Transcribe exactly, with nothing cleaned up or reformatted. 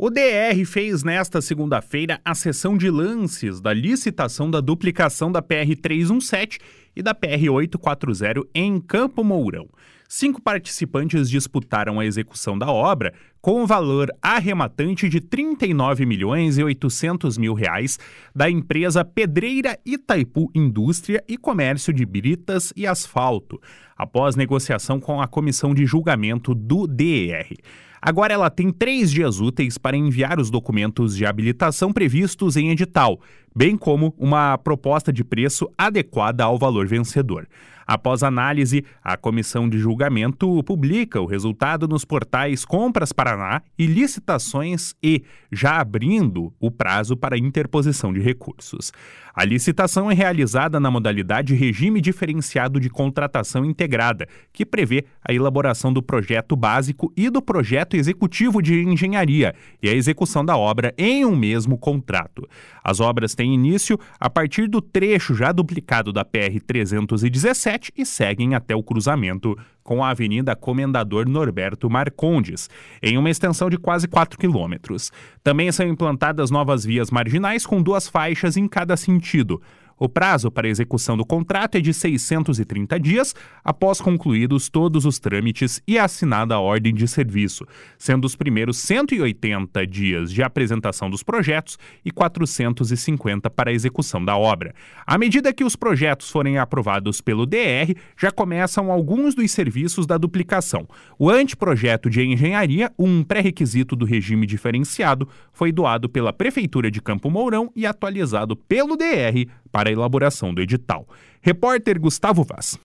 O D R fez nesta segunda-feira a sessão de lances da licitação da duplicação da P R trezentos e dezessete e da P R oitocentos e quarenta em Campo Mourão. Cinco participantes disputaram a execução da obra com o valor arrematante de trinta e nove milhões e oitocentos mil reais da empresa Pedreira Itaipu Indústria e Comércio de Britas e Asfalto, após negociação com a comissão de julgamento do D R. Agora ela tem três dias úteis para enviar os documentos de habilitação previstos em edital, bem como uma proposta de preço adequada ao valor vencedor. Após análise, a comissão de julgamento publica o resultado nos portais Compras Paraná e Licitações e, já abrindo o prazo para interposição de recursos. A licitação é realizada na modalidade regime diferenciado de contratação integrada, que prevê a elaboração do projeto básico e do projeto executivo de engenharia e a execução da obra em um mesmo contrato. As obras têm início a partir do trecho já duplicado da P R trezentos e dezessete e seguem até o cruzamento com a Avenida Comendador Norberto Marcondes, em uma extensão de quase quatro quilômetros. Também são implantadas novas vias marginais com duas faixas em cada sentido. O prazo para a execução do contrato é de seiscentos e trinta dias, após concluídos todos os trâmites e assinada a ordem de serviço, sendo os primeiros cento e oitenta dias de apresentação dos projetos e quatrocentos e cinquenta para a execução da obra. À medida que os projetos forem aprovados pelo D R, já começam alguns dos serviços da duplicação. O anteprojeto de engenharia, um pré-requisito do regime diferenciado, foi doado pela Prefeitura de Campo Mourão e atualizado pelo D R para a elaboração do edital. Repórter Gustavo Vaz.